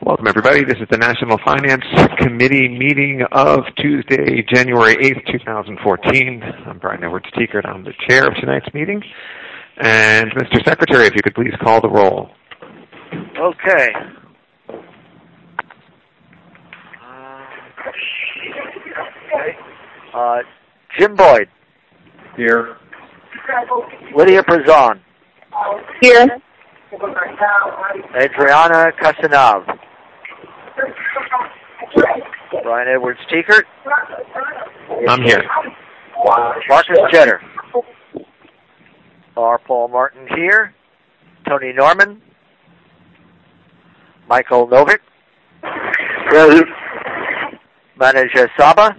Welcome, everybody. This is the National Finance Committee meeting of Tuesday, January 8th, 2014. I'm Brian Edwards-Tiekert. I'm the chair of tonight's meeting. And Mr. Secretary, if you could please call the roll. Okay. Jim Boyd. Here. Lydia Prezon. Here. Adriana Casanov. Brian Edwards-Tiekert. I'm here. Marcus Jetter. R. Paul Martin here. Tony Norman. Michael Novick. Present. Manager Saba.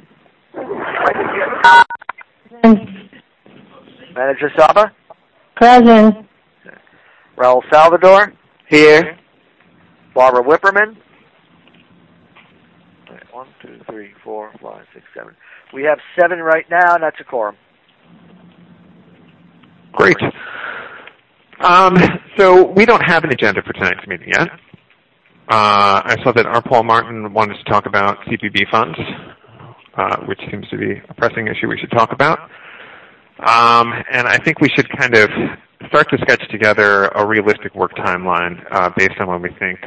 Manager Saba. Present. Raul Salvador. Here. Barbara Whipperman. 1, 2, 3, 4, 5, 6, 7. We have 7 right now, and that's a quorum. Great. So we don't have an agenda for tonight's meeting yet. I saw that R. Paul Martin wanted to talk about CPB funds, which seems to be a pressing issue we should talk about. And I think we should kind of start to sketch together a realistic work timeline based on when we think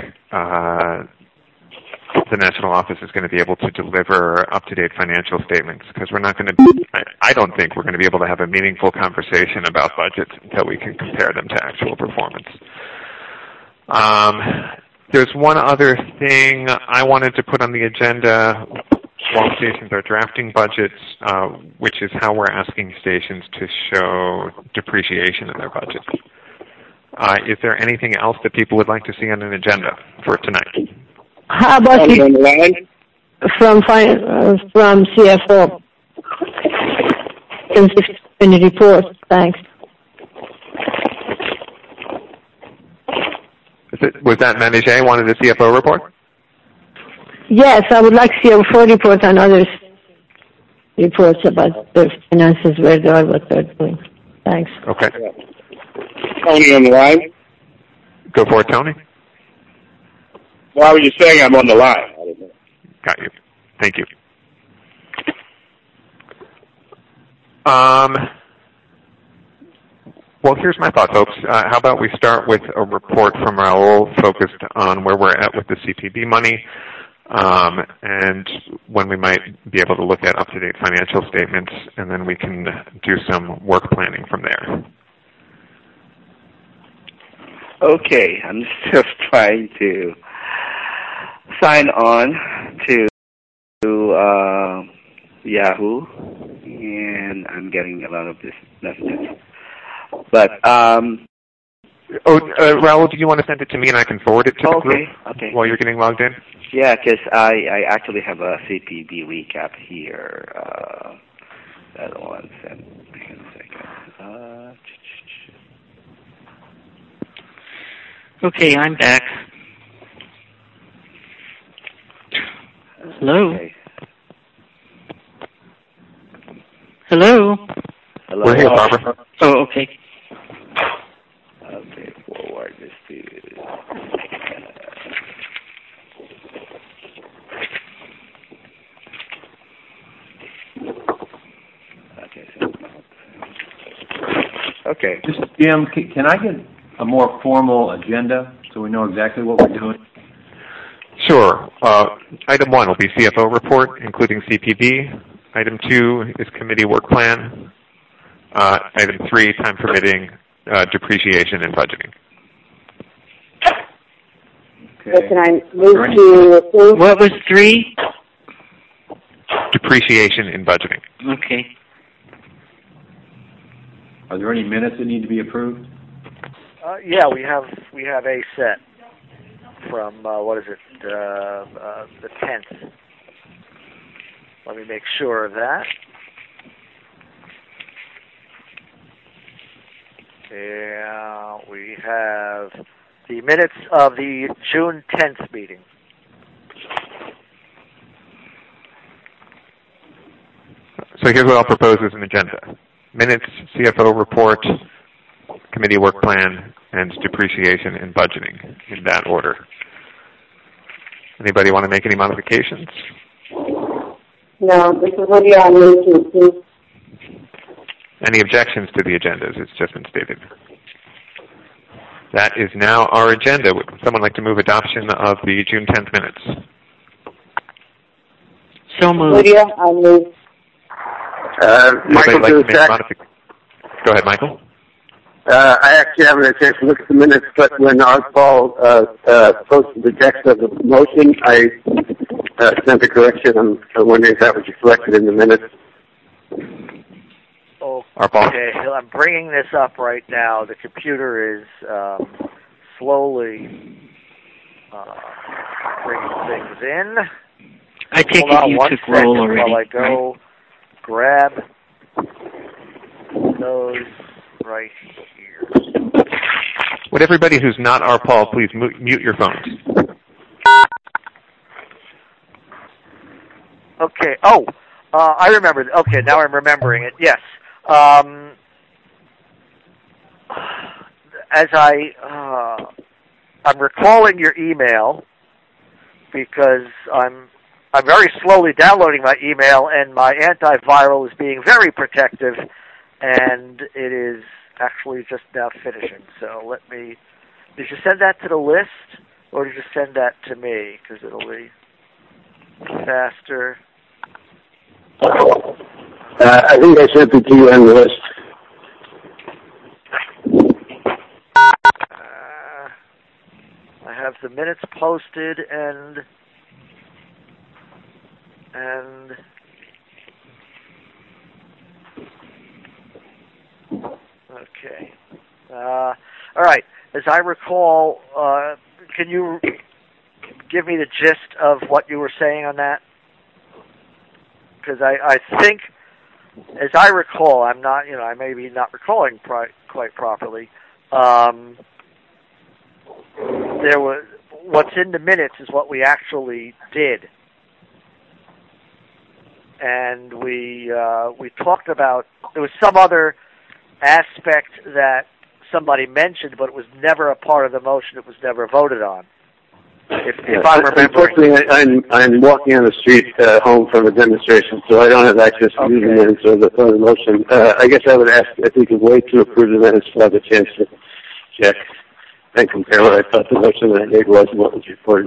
the national office is going to be able to deliver up-to-date financial statements, because we're not going to, I don't think we're going to be able to have a meaningful conversation about budgets until we can compare them to actual performance. There's one other thing I wanted to put on the agenda while stations are drafting budgets, which is how we're asking stations to show depreciation in their budgets. Is there anything else that people would like to see on an agenda for tonight? How about from CFO? In the report, thanks. Was that Manager wanted a CFO report? Yes, I would like CFO report and other reports about the finances, where they are, what they're doing. Thanks. Okay. Tony on the line? Go for it, Tony. Why were you saying I'm on the line? Got you. Thank you. Well, here's my thought, folks. How about we start with a report from Raul focused on where we're at with the CPB money, and when we might be able to look at up-to-date financial statements, and then we can do some work planning from there. Okay, I'm just trying to sign on to Yahoo, and I'm getting a lot of this messages. But Raul, do you want to send it to me and I can forward it to the group while you're getting logged in? Yeah, because I actually have a CPB recap here. That one, hang on a second. Okay, I'm back. Hello? Okay. Hello? Hello? We're here, Barbara. Oh, okay. Okay, forward this to... Okay. Just, Jim, can I get a more formal agenda so we know exactly what we're doing? Sure. Item 1 will be CFO report, including CPB. Item 2 is committee work plan. Item 3, time permitting, depreciation and budgeting. Okay. So can I move to approve? What was 3? Depreciation and budgeting. Okay. Are there any minutes that need to be approved? Yeah, we have a set from the 10th. Let me make sure of that. Yeah, we have the minutes of the June 10th meeting. So here's what I'll propose as an agenda. Minutes, CFO report, committee work plan, and depreciation and budgeting in that order. Anybody want to make any modifications? No, this is what you are making. Any objections to the agenda as it's just been stated? That is now our agenda. Would someone like to move adoption of the June 10th minutes? So moved. Lydia, I move. Michael, Anybody like to make Go ahead, Michael. I actually haven't had a chance to look at the minutes, but when Paul posted the text of the motion, I sent a correction. I'm wondering if that was reflected in the minutes. Okay, I'm bringing this up right now. The computer is slowly bringing things in. I take Hold it on you one took second roll already. while I go grab those right here. Would everybody who's not our Paul please mute your phones? Okay. Oh, I remember. Okay, now I'm remembering it. Yes. As I'm recalling your email because I'm very slowly downloading my email, and my antiviral is being very protective, and it is actually just now finishing. So let me. Did you send that to the list, or did you send that to me? Because it'll be faster. I think I sent it to you on the list. I have the minutes posted and okay. All right. As I recall, can you give me the gist of what you were saying on that? Because I think, as I recall, I'm not, I may be not recalling quite properly. There was what's in the minutes is what we actually did, and we talked about there was some other aspect that somebody mentioned, but it was never a part of the motion. It was never voted on. If I'm remembering. Unfortunately, I'm walking on the street home from a demonstration, so I don't have access to the minutes or the motion. I guess I would ask if we could wait to approve the minutes to have a chance to check and compare what I thought the motion that I made was and what was reported.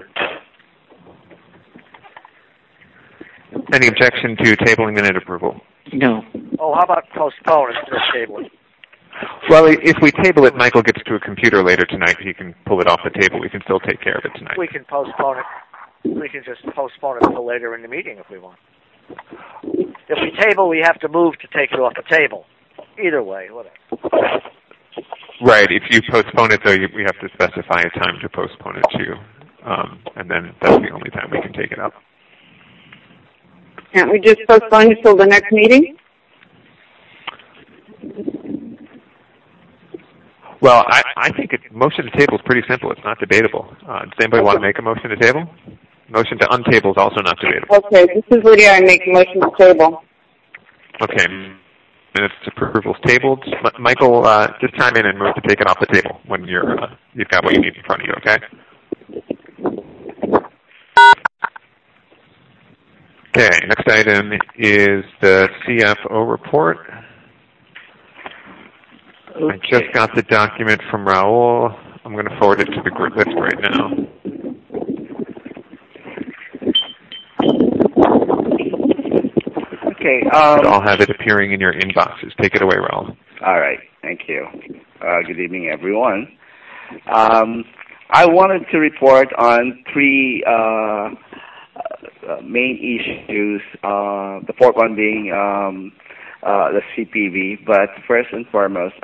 Any objection to tabling minute approval? No. Oh, how about postpone instead of tabling? Well, if we table it, Michael gets to a computer later tonight. He can pull it off the table. We can still take care of it tonight. We can postpone it. We can just postpone it until later in the meeting if we want. If we table, we have to move to take it off the table. Either way, whatever. Right. If you postpone it, though, we have to specify a time to postpone it to, and then that's the only time we can take it up. Can't we just postpone it till the next meeting? Well, I think motion to table is pretty simple. It's not debatable. Does anybody want to make a motion to table? Motion to untable is also not debatable. Okay, this is Lydia. I make a motion to table. Okay. Minutes approval's tabled. Michael, just chime in and move to take it off the table when you've got what you need in front of you, okay? Okay, next item is the CFO report. Okay. I just got the document from Raul. I'm going to forward it to the group list right now. Okay. I'll have it appearing in your inboxes. Take it away, Raul. All right. Thank you. Good evening, everyone. I wanted to report on three main issues. The fourth one being the CPV. But first and foremost,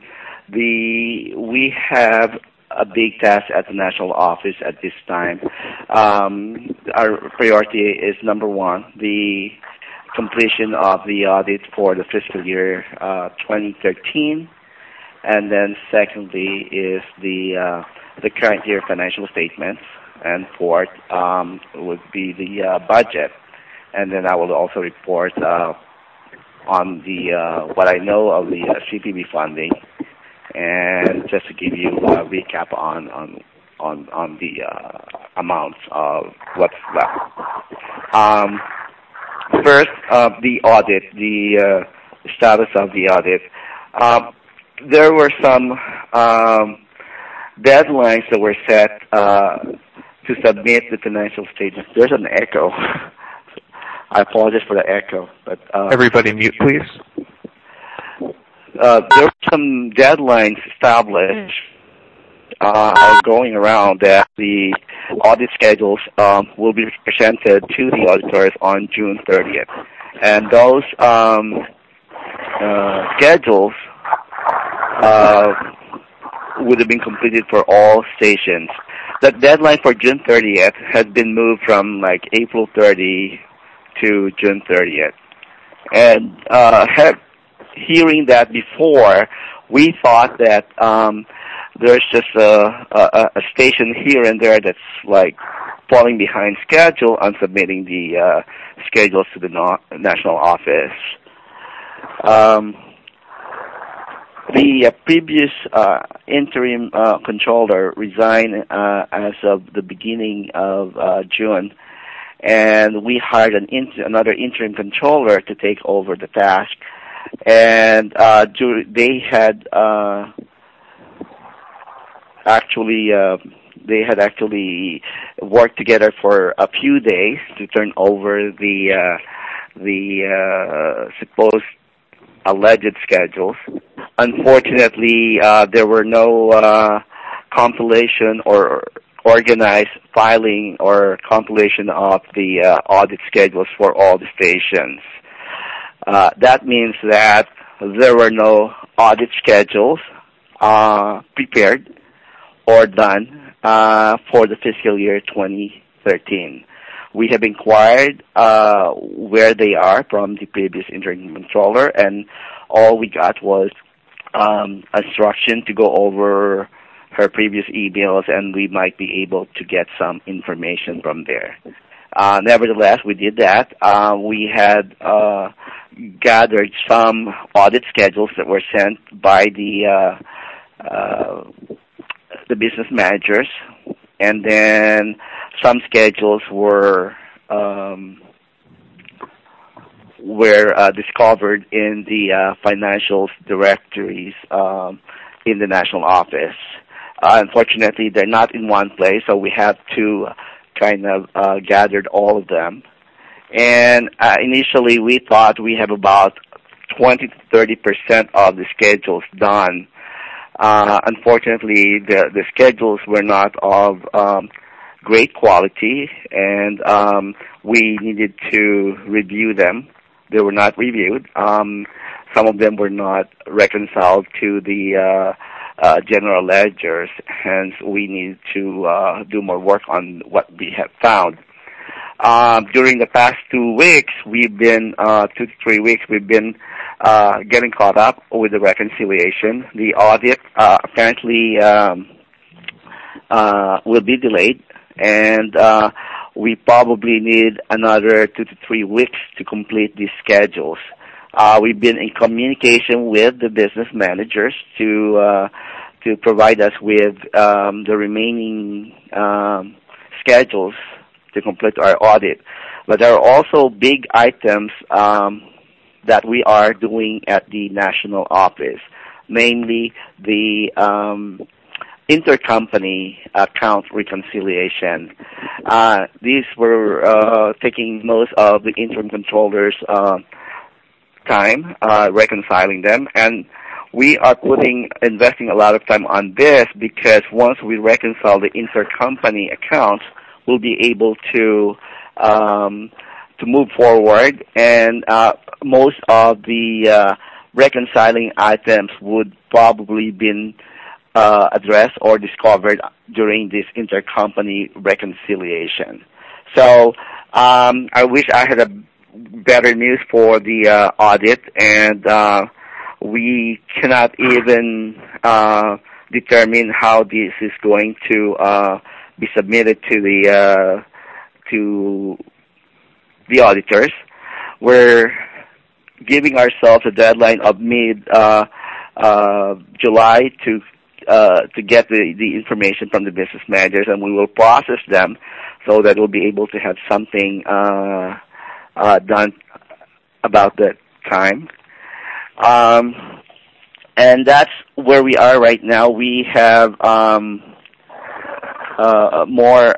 we have a big task at the national office at this time. Our priority is number one, the completion of the audit for the fiscal year 2013, and then secondly is the current year financial statements, and fourth would be the budget, and then I will also report on the what I know of the CPB funding, and just to give you a recap on the amounts of what's left. First, the audit, the status of the audit. There were some deadlines that were set to submit the financial statements. There's an echo. I apologize for the echo. But everybody mute, please. There were some deadlines established going around that the audit schedules will be presented to the auditors on June 30th. And those schedules would have been completed for all stations. The deadline for June 30th has been moved from like April 30 to June 30th. And hearing that before, we thought that there's just a station here and there that's like falling behind schedule on submitting the schedules to the national office. The previous interim controller resigned as of the beginning of June, and we hired another interim controller to take over the task. And they had actually worked together for a few days to turn over the supposed alleged schedules. Unfortunately, there were no compilation or organized filing or compilation of the audit schedules for all the stations. That means that there were no audit schedules prepared or done for the fiscal year 2013. We have inquired where they are from the previous interim controller, and all we got was instruction to go over her previous emails, and we might be able to get some information from there. Nevertheless, we did that. We had gathered some audit schedules that were sent by the business managers, and then some schedules were discovered in the financials directories in the national office. Unfortunately, they're not in one place, so we have to kind of gathered all of them. And initially, we thought we have about 20 to 30% of the schedules done. Unfortunately, the schedules were not of great quality, and we needed to review them. They were not reviewed. Some of them were not reconciled to the general ledgers, hence we need to do more work on what we have found. During the past 2 weeks, we've been 2 to 3 weeks, we've been getting caught up with the reconciliation. The audit apparently will be delayed, and we probably need another 2 to 3 weeks to complete these schedules. We've been in communication with the business managers to provide us with the remaining schedules to complete our audit. But there are also big items that we are doing at the national office, mainly the intercompany account reconciliation. These were taking most of the interim controllers' time reconciling them, and we are investing a lot of time on this because once we reconcile the intercompany accounts, we'll be able to move forward, and most of the reconciling items would probably been addressed or discovered during this intercompany reconciliation. So I wish I had a better news for the audit, and we cannot even determine how this is going to be submitted to the auditors. We're giving ourselves a deadline of mid July to get the information from the business managers, and we will process them so that we'll be able to have something done about that time. And that's where we are right now. We have more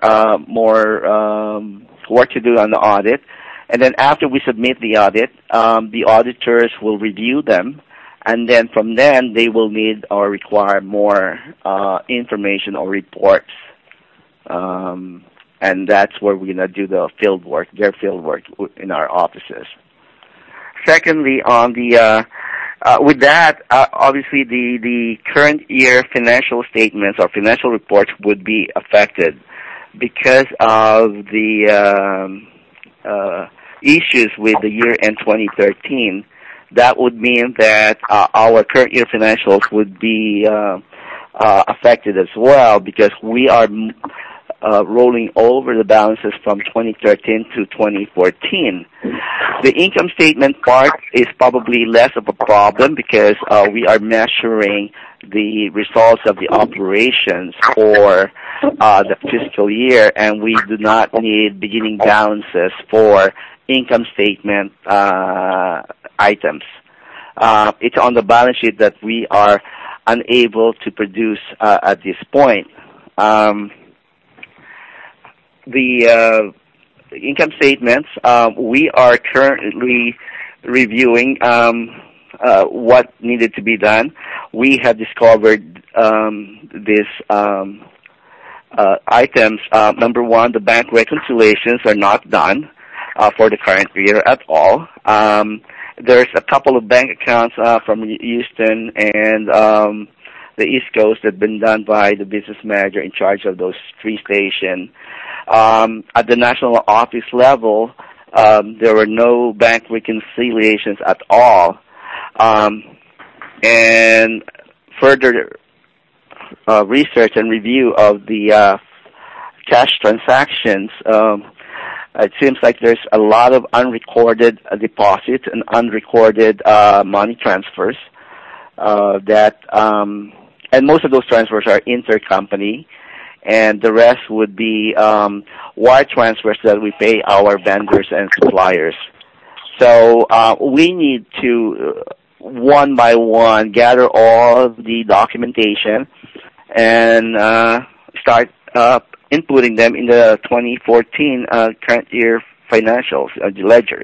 work to do on the audit. And then after we submit the audit, the auditors will review them. And then from then, they will need or require more information or reports. And that's where we're going to do their field work in our offices. Secondly, on the with that, obviously the current year financial statements or financial reports would be affected because of the issues with the year end 2013. That would mean that our current year financials would be affected as well because we are rolling over the balances from 2013 to 2014. The income statement part is probably less of a problem because we are measuring the results of the operations for the fiscal year, and we do not need beginning balances for income statement items. It's on the balance sheet that we are unable to produce at this point. The income statements, we are currently reviewing what needed to be done. We have discovered these items. Number one, the bank reconciliations are not done for the current year at all. There's a couple of bank accounts from Houston and the East Coast that have been done by the business manager in charge of those three stations. At the national office level, there were no bank reconciliations at all. And further research and review of the cash transactions, it seems like there's a lot of unrecorded deposits and unrecorded money transfers and most of those transfers are intercompany, and the rest would be wire transfers that we pay our vendors and suppliers. So we need to, one by one, gather all of the documentation and start inputting them in the 2014 current year financials, the ledgers.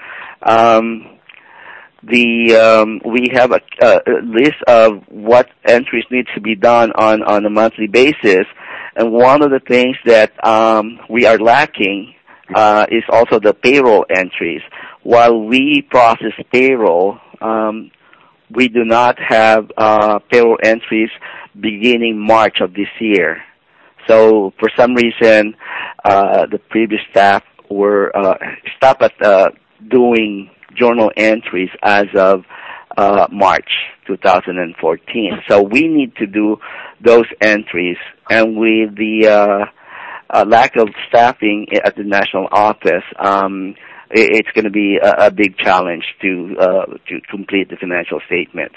We have a list of what entries need to be done on a monthly basis, and one of the things that we are lacking is also the payroll entries. While we process payroll, we do not have payroll entries beginning March of this year. So for some reason, the previous staff were stopped at doing journal entries as of March 2014. So we need to do those entries, and with the lack of staffing at the national office, it's going to be a big challenge to complete the financial statements.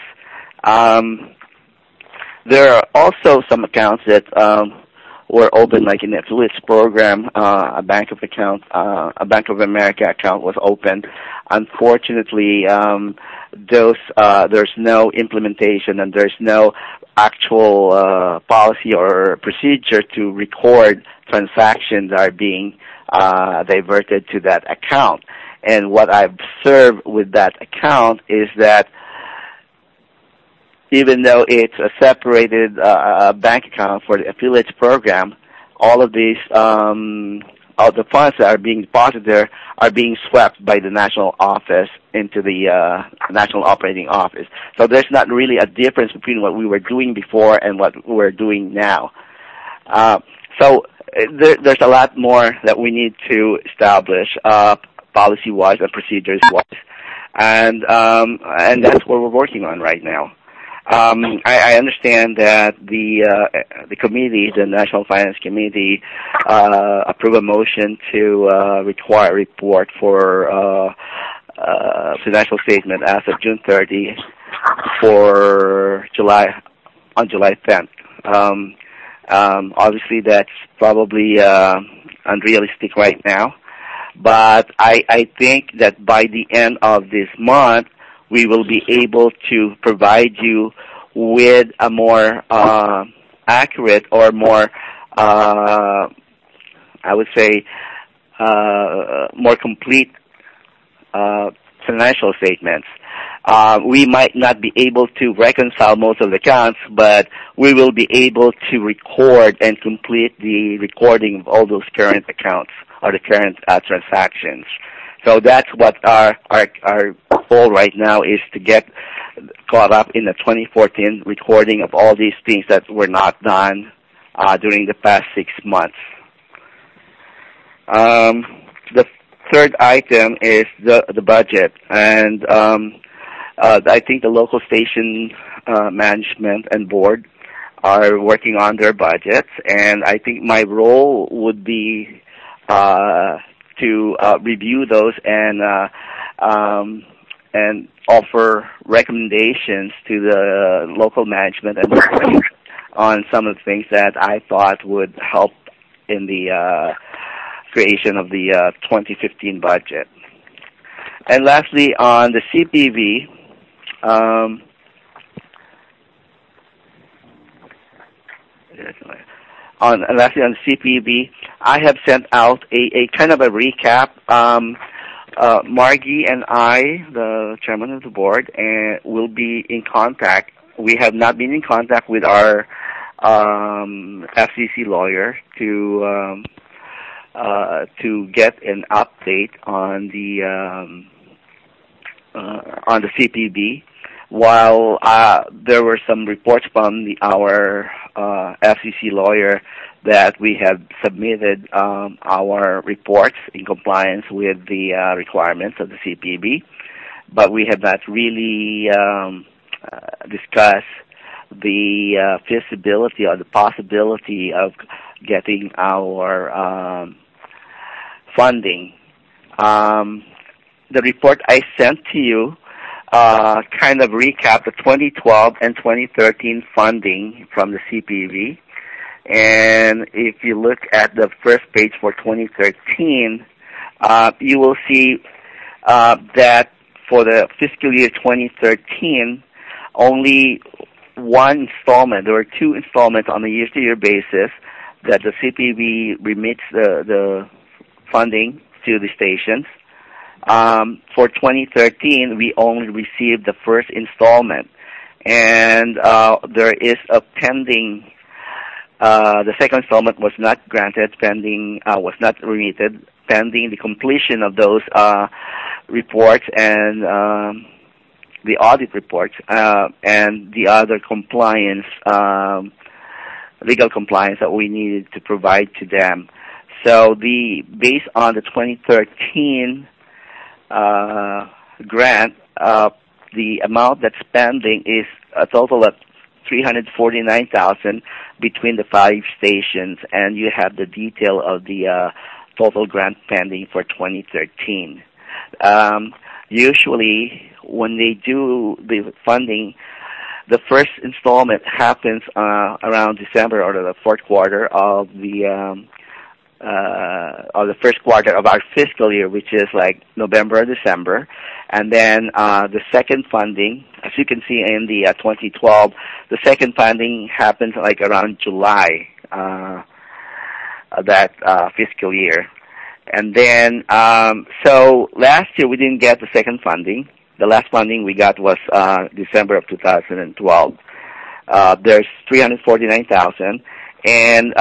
There are also some accounts that were open, like in the affiliates program. A Bank of America account was opened. Unfortunately, there's no implementation and there's no actual policy or procedure to record transactions that are being diverted to that account. And what I've observed with that account is that even though it's a separated bank account for the affiliates program, all of these, all the funds that are being deposited there are being swept by the national office into the national operating office. So there's not really a difference between what we were doing before and what we're doing now. So there's a lot more that we need to establish policy-wise and procedures-wise, and that's what we're working on right now. I understand that the committee, the National Finance Committee, approved a motion to require a report for financial statement as of June 30 for July on July 10th. Obviously, that's probably unrealistic right now, but I think that by the end of this month, we will be able to provide you with a more accurate or more, I would say, more complete financial statements. We might not be able to reconcile most of the accounts, but we will be able to record and complete the recording of all those current accounts or the current transactions. So that's what our goal right now is, to get caught up in the 2014 recording of all these things that were not done during the past 6 months. The third item is the budget, and I think the local station management and board are working on their budgets, and I think my role would be to review those and offer recommendations to the local management and board on some of the things that I thought would help in the creation of the 2015 budget. And lastly, on the CPV, on CPV, I have sent out a kind of a recap. Margie and I, the chairman of the board, will be in contact. We have not been in contact with our FCC lawyer to get an update on the CPB. While there were some reports from our FCC lawyer that we have submitted our reports in compliance with the requirements of the CPB, but we have not really discussed the feasibility or the possibility of getting our funding. The report I sent to you kind of recap the 2012 and 2013 funding from the CPV. And if you look at the first page for 2013, you will see that for the fiscal year 2013, only one installment, there were 2 installments on a year-to-year basis that the CPV remits the funding to the stations. For 2013, we only received the first installment, and there is a pending. The second installment was not granted, was not remitted, pending the completion of those reports and the audit reports and the other compliance, legal compliance that we needed to provide to them. So based on the 2013 grant, the amount that's pending is a total of $349,000 between the 5 stations, and you have the detail of the total grant pending for 2013. Usually, when they do the funding, the first installment happens around December or the fourth quarter of the first quarter of our fiscal year, which is like November or December. And then the second funding, as you can see in the 2012, the second funding happens like around July of that fiscal year. And then, so last year we didn't get the second funding. The last funding we got was December of 2012. There's $349,000, and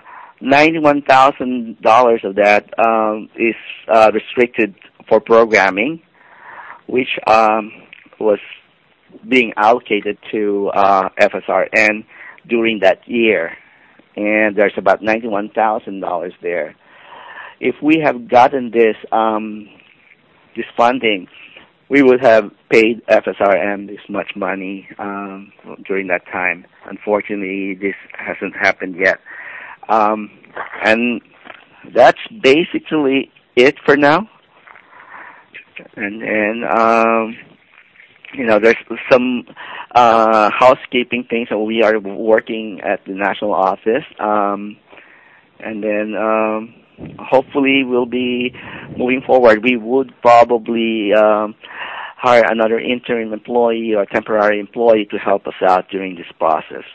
$91,000 of that is restricted for programming, which was being allocated to FSRN during that year, and there's about $91,000 there. If we have gotten this funding, we would have paid FSRN this much money during that time. Unfortunately, this hasn't happened yet. And that's basically it for now. And there's some housekeeping things that we are working at the national office, and then hopefully we'll be moving forward. We would probably hire another interim employee or temporary employee to help us out during this process.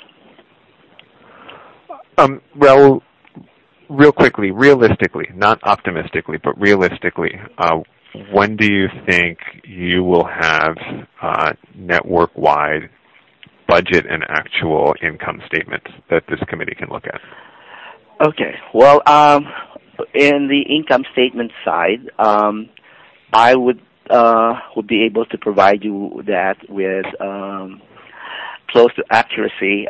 Well, real quickly, realistically, not optimistically, but realistically, when do you think you will have network-wide budget and actual income statements that this committee can look at? Okay. Well, in the income statement side, I would be able to provide you that with close to accuracy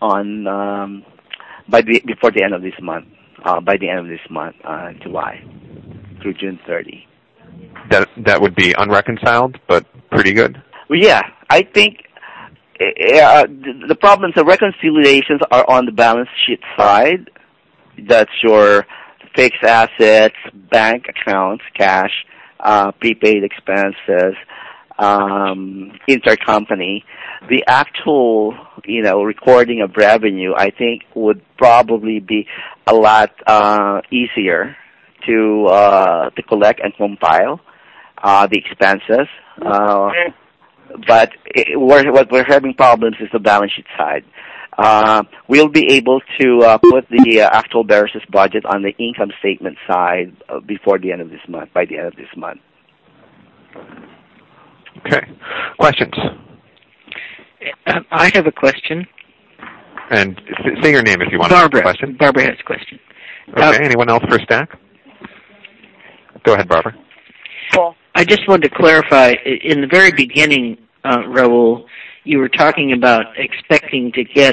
before the end of this month. By the end of this month, July through June 30. That would be unreconciled, but pretty good. Well, yeah, I think the problems, the reconciliations are on the balance sheet side. That's your fixed assets, bank accounts, cash, prepaid expenses, intercompany. The actual, recording of revenue, I think, would probably be a lot easier to collect and compile the expenses. But what we're having problems is the balance sheet side. We'll be able to put the actual Beres's budget on the income statement side before the end of this month, by the end of this month. Okay. Questions? I have a question. And say your name if you want to ask a question. Barbara has a question. Okay. Anyone else for Stack? Go ahead, Barbara. Paul? I just wanted to clarify, in the very beginning, Raul, you were talking about expecting to get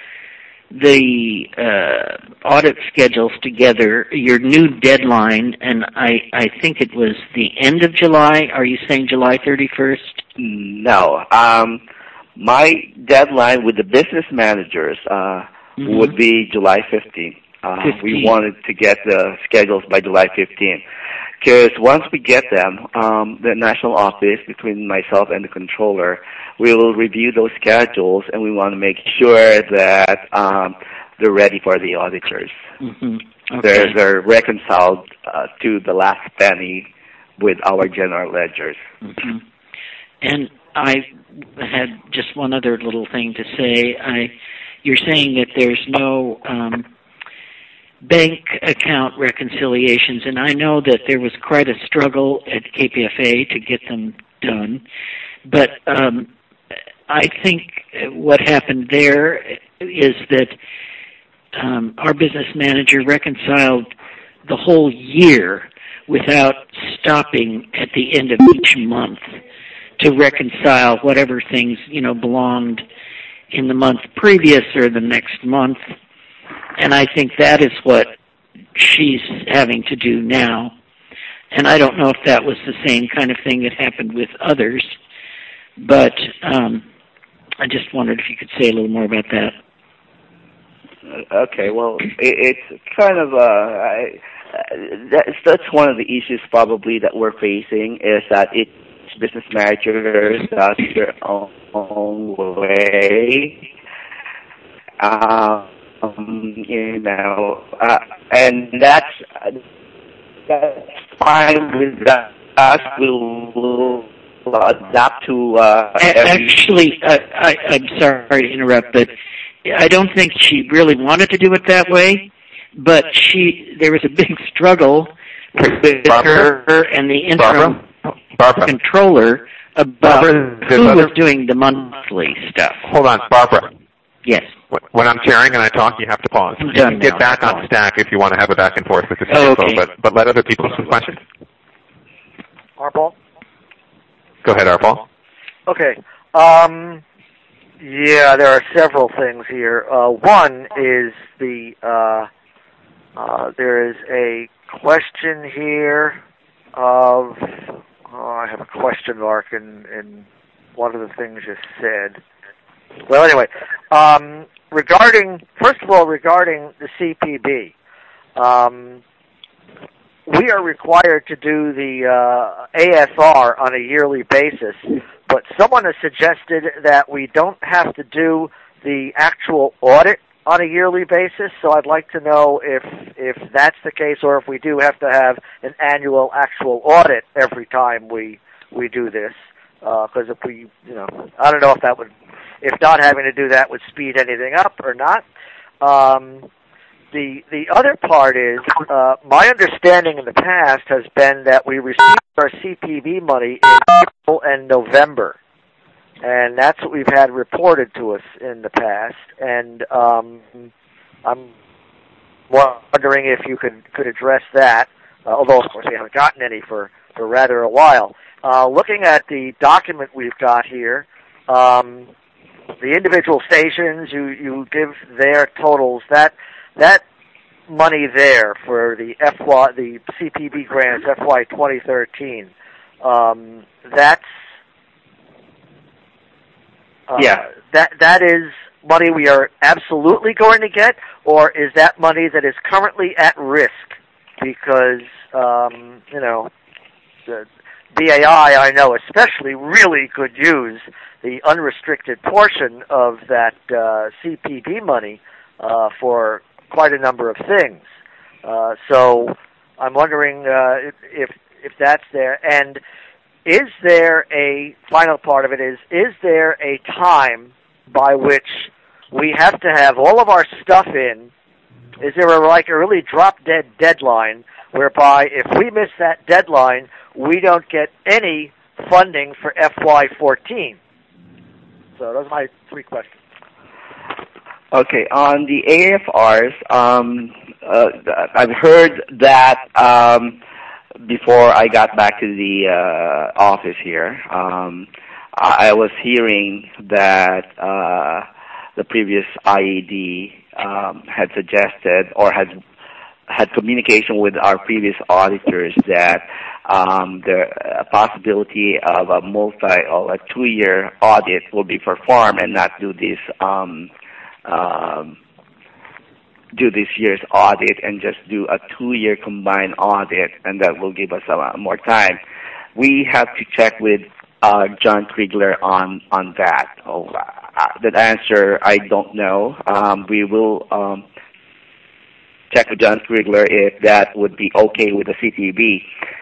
the audit schedules together, your new deadline, and I think it was the end of July. Are you saying July 31st? No. My deadline with the business managers would be July 15th. We wanted to get the schedules by July 15th. Because once we get them, the national office, between myself and the controller, we will review those schedules, and we want to make sure that they're ready for the auditors. Mm-hmm. Okay. They're reconciled to the last penny with our general ledgers. Mm-hmm. And I had just one other little thing to say. You're saying that there's no bank account reconciliations, and I know that there was quite a struggle at KPFA to get them done, but I think what happened there is that our business manager reconciled the whole year without stopping at the end of each month to reconcile whatever things, belonged in the month previous or the next month. And I think that is what she's having to do now. And I don't know if that was the same kind of thing that happened with others, but I just wondered if you could say a little more about that. Okay, well, it's kind of that's one of the issues probably that we're facing, is that each business manager does their own way. And that's fine with us. We'll adapt to. Actually, I'm sorry to interrupt, but I don't think she really wanted to do it that way. But there was a big struggle with her and the interim controller about who was doing the monthly stuff. Hold on, Barbara. Yes. When I'm chairing and I talk, you have to pause. You can get back on Stack if you want to have a back and forth with the CFO, okay. but let other people ask questions. Arpaul? Go ahead, Arpaul. Okay. Yeah, there are several things here. One is there is a question here of, I have a question mark in one of the things you said. Well, anyway, regarding the CPB, we are required to do the ASR on a yearly basis, but someone has suggested that we don't have to do the actual audit on a yearly basis, so I'd like to know if that's the case, or if we do have to have an annual actual audit every time we do this. Because if we, I don't know if not having to do that would speed anything up or not. The other part is, my understanding in the past has been that we received our CPB money in April and November. And that's what we've had reported to us in the past. And I'm wondering if you could address that, although, of course, we haven't gotten any for rather a while. Looking at the document we've got here, the individual stations, you give their totals. That money there for the CPB grants FY 2013, that's that is money we are absolutely going to get, or is that money that is currently at risk because the BAI, I know especially, really could use the unrestricted portion of that CPB money for quite a number of things. So I'm wondering if that's there. And is there a final part of it is there a time by which we have to have all of our stuff in? Is there a really drop-dead deadline whereby if we miss that deadline, we don't get any funding for FY14? So those are my three questions. Okay, on the AFRs, I've heard that before I got back to the office here. I was hearing that the previous IED had suggested or had communication with our previous auditors that the possibility of a 2-year audit will be performed and not do this year's audit and just do a 2-year combined audit, and that will give us a lot more time. We have to check with John Kriegler on that. That answer I don't know. We will check with John Kriegler if that would be okay with the CPB.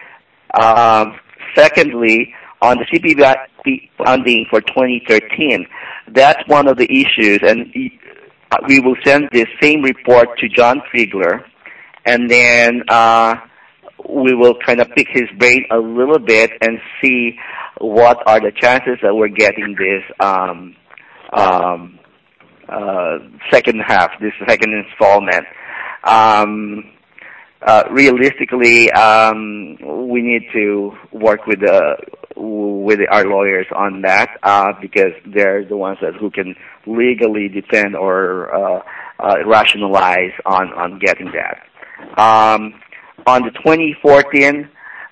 Secondly, on the CPB funding for 2013, that's one of the issues, and we will send this same report to John Kriegler, and then we will kind of pick his brain a little bit and see what are the chances that we're getting this second half, this second installment. Realistically, we need to work with our lawyers on that because they're the ones who can legally defend or rationalize on getting that. On the 2014,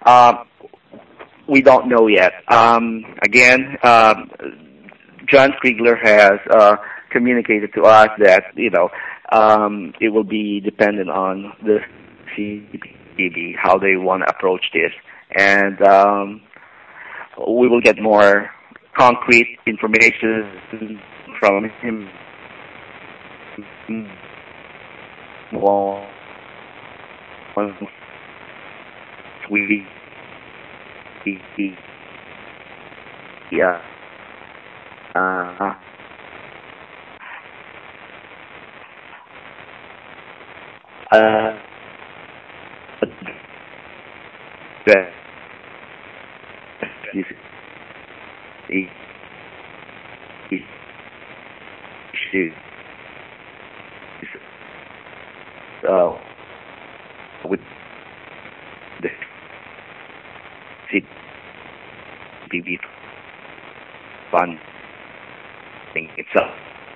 we don't know yet. Again, John Kriegler has communicated to us that it will be dependent on the CPB, how they want to approach this, and we will get more concrete information from him. Once we with the CPB funding itself.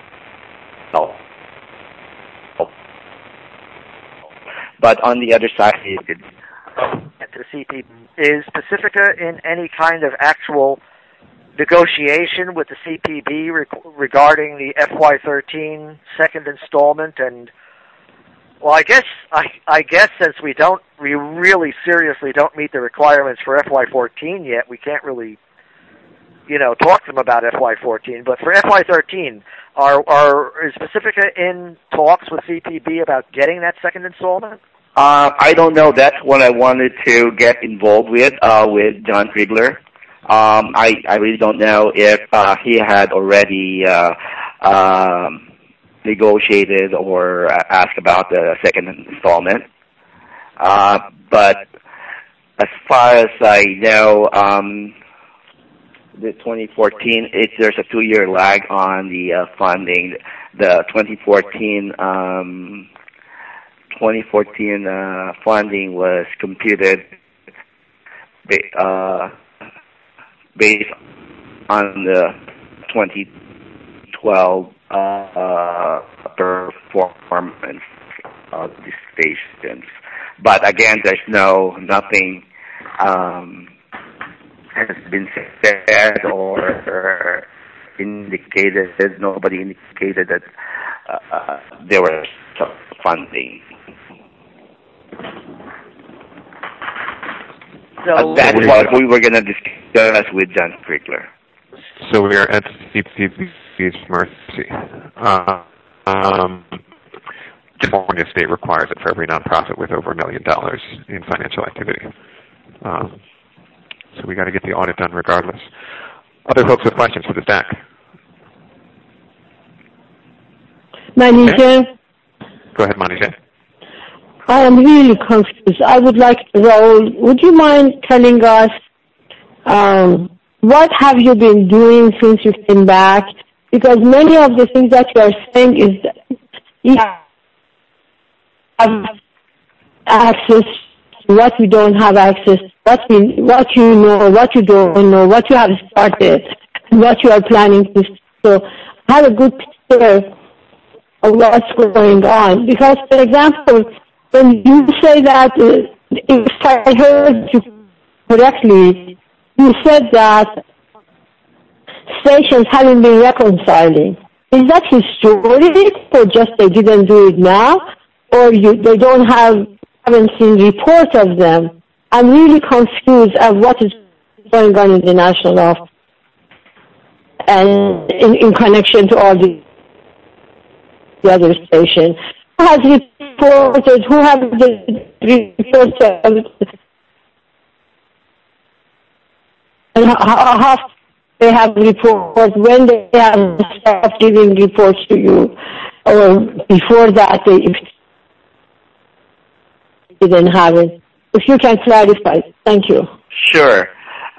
But on the other side, the CPB, is Pacifica in any kind of actual negotiation with the CPB regarding the FY13 second installment, and Well, I guess since we really seriously don't meet the requirements for FY14 yet, we can't really, talk to them about FY14. But for FY13, is Pacifica in talks with CPB about getting that second installment? I don't know. That's what I wanted to get involved with John Krigler. I really don't know if he had already negotiated or asked about the second installment. But as far as I know, the 2014, there's a 2-year lag on the funding. The 2014 funding was computed based on the 2012 performance of the stations. But again, there's nothing has been said or indicated. Nobody indicated that there was some funding. So that's what we were going to discuss with John Krigler. So we are at CPB's mercy. California state requires it for every nonprofit with over $1 million in financial activity. So we got to get the audit done regardless. Other folks with questions for the stack? Manager? Go ahead, Manija. I am really confused. I would like, Raul, would you mind telling us what have you been doing since you came back? Because many of the things that you are saying is that you have access to what you don't have access, what you know, what you don't know, what you have started, and what you are planning to. So have a good picture of what's going on. Because, for example, when you say that, if I heard you correctly, you said that stations haven't been reconciling. Is that historic, or just they didn't do it now, or they haven't seen reports of them? I'm really confused at what is going on in the national office and in connection to all the other stations. Who has reported? Who have the reports? And how they have reports, when they have stopped giving reports to you, or before that they didn't have it. If you can clarify, thank you. Sure.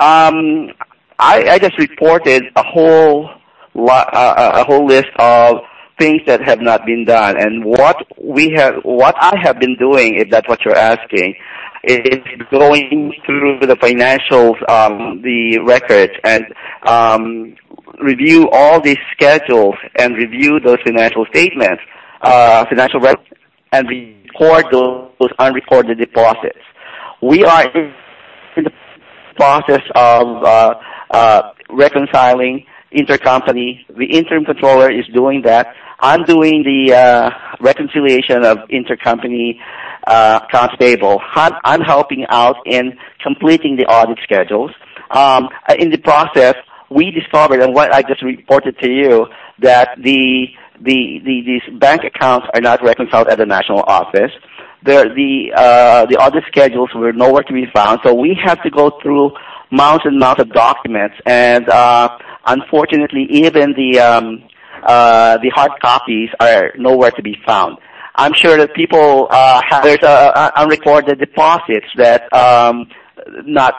I just reported a whole list of things that have not been done, and what I have been doing, if that's what you're asking, is going through the financials, the records, and review all these schedules and review those financial statements, financial records, and record those unrecorded deposits. We are in the process of reconciling intercompany. The interim controller is doing that. I'm doing the reconciliation of intercompany accounts payable. I'm helping out in completing the audit schedules. In the process, we discovered, and what I just reported to you, that these bank accounts are not reconciled at the national office. The audit schedules were nowhere to be found, so we have to go through mounds and mounds of documents, and unfortunately, even the hard copies are nowhere to be found. I'm sure that people there's unrecorded deposits that not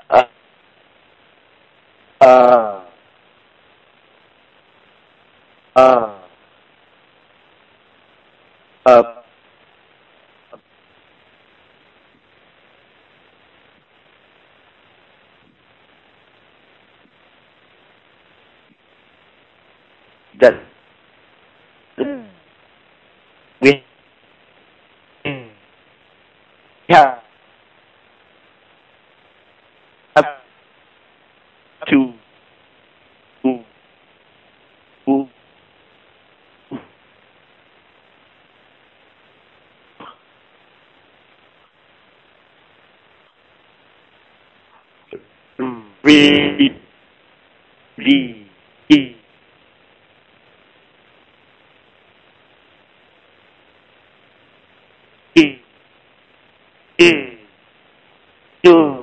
that we have to you